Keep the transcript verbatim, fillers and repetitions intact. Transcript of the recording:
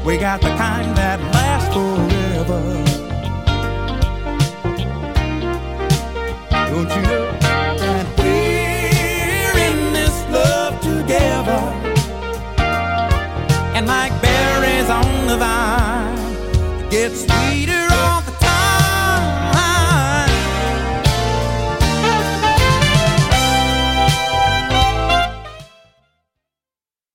We got the kind that lasts forever. Don't you know that we're in this love together? And like berries on the vine, it gets sweeter